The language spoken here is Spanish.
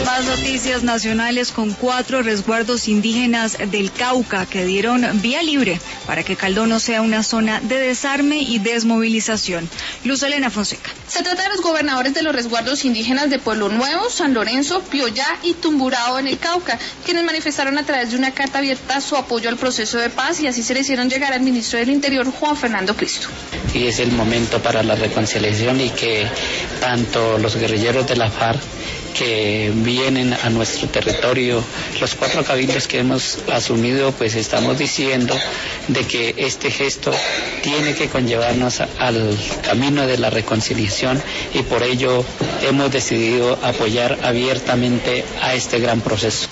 Más noticias nacionales con 4 resguardos indígenas del Cauca que dieron vía libre para que Caldó no sea una zona de desarme y desmovilización. Luz Elena Fonseca. Se trata de los gobernadores de los resguardos indígenas de Pueblo Nuevo, San Lorenzo, Piojá y Tumburao en el Cauca, quienes manifestaron a través de una carta abierta su apoyo al proceso de paz y así se le hicieron llegar al ministro del Interior, Juan Fernando Cristo. Y es el momento para la reconciliación y que tanto los guerrilleros de la FARC que vienen a nuestro territorio, los 4 cabildos que hemos asumido, pues estamos diciendo de que este gesto tiene que conllevarnos al camino de la reconciliación y por ello hemos decidido apoyar abiertamente a este gran proceso.